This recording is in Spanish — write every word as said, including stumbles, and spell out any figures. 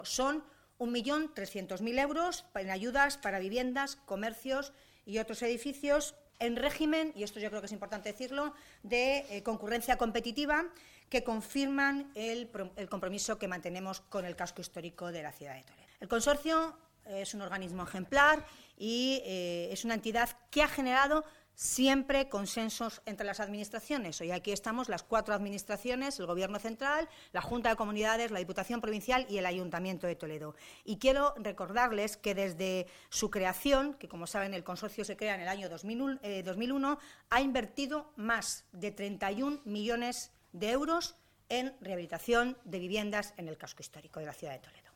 Son un millón trescientos mil euros en ayudas para viviendas, comercios y otros edificios en régimen, y esto yo creo que es importante decirlo, de eh, concurrencia competitiva, que confirman el, el compromiso que mantenemos con el casco histórico de la ciudad de Toledo. El consorcio es un organismo ejemplar y eh, es una entidad que ha generado siempre consensos entre las administraciones. Hoy aquí estamos las cuatro administraciones, el Gobierno central, la Junta de Comunidades, la Diputación Provincial y el Ayuntamiento de Toledo. Y quiero recordarles que desde su creación, que como saben el consorcio se crea en el año dos mil uno, ha invertido más de treinta y un millones de euros en rehabilitación de viviendas en el casco histórico de la ciudad de Toledo.